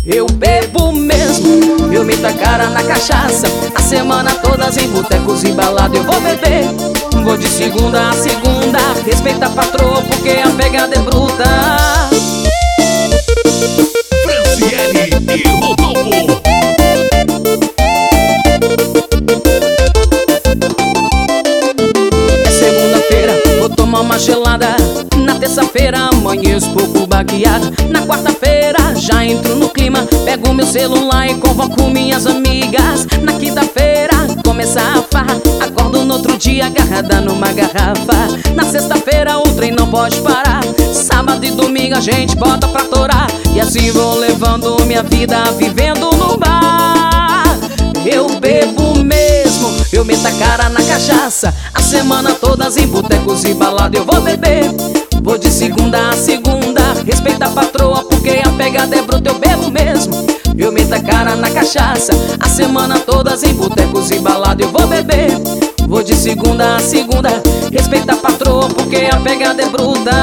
Eu bebo mesmo, eu meto a cara na cachaça. A semana toda em botecos e balada eu vou beber. Vou de segunda a segunda, respeita a patroa porque a pegada é bruta. Franciele e Rodolfo. É segunda-feira, vou tomar uma gelada. Na terça-feira amanheço pouco baqueada. Na quarta-feira já entro no clima, pego meu celular e convoco minhas amigas. Na quinta-feira começa a farra, acordo no outro dia agarrada numa garrafa. Na sexta-feira o trem não pode parar, sábado e domingo a gente bota pra torar. E assim vou levando minha vida, vivendo no bar. Eu bebo mesmo, eu meto a cara na cachaça. A semana toda em botecos e balada eu vou beber. Vou de segunda a segunda, respeita a patroa porque a pegada é bruta, eu bebo mesmo. Eu meto a cara na cachaça. A semana toda em botecos e balada eu vou beber. Vou de segunda a segunda, respeita a patroa porque a pegada é bruta.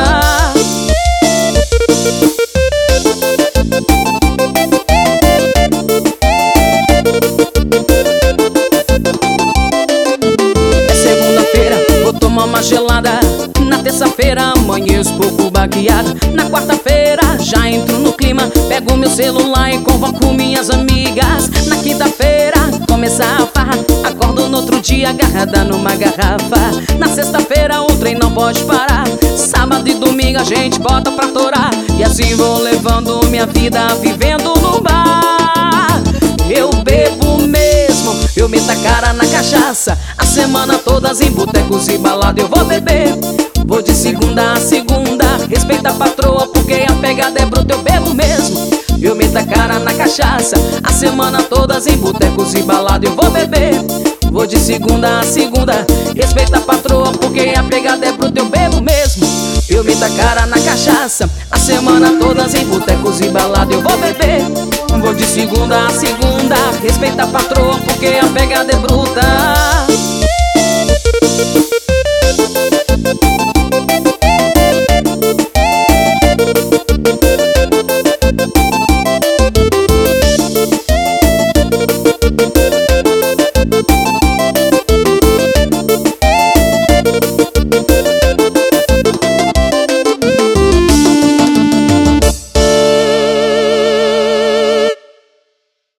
É segunda-feira, vou tomar uma gelada. Na terça-feira amanheço pouco baqueada. Na quarta-feira já entro no clima, pego meu celular e convoco minhas amigas. Na quinta-feira começa a farra, acordo no outro dia agarrada numa garrafa. Na sexta-feira o trem não pode parar, sábado e domingo a gente bota pra torar. E assim vou levando minha vida, vivendo no bar. Eu bebo mesmo, eu meto a cara na cachaça. A semana toda em botecos e balada eu vou beber. Vou de segunda a segunda, respeita a patroa porque a pegada é bruta, eu bebo mesmo. Eu meto a cara na cachaça. A semana toda em botecos e balada eu vou beber. Vou de segunda a segunda, respeita a patroa porque a pegada é bruta, eu bebo mesmo. Eu meto a cara na cachaça. A semana toda em botecos e balada eu vou beber. Vou de segunda a segunda, respeita a patroa porque a pegada é bruta.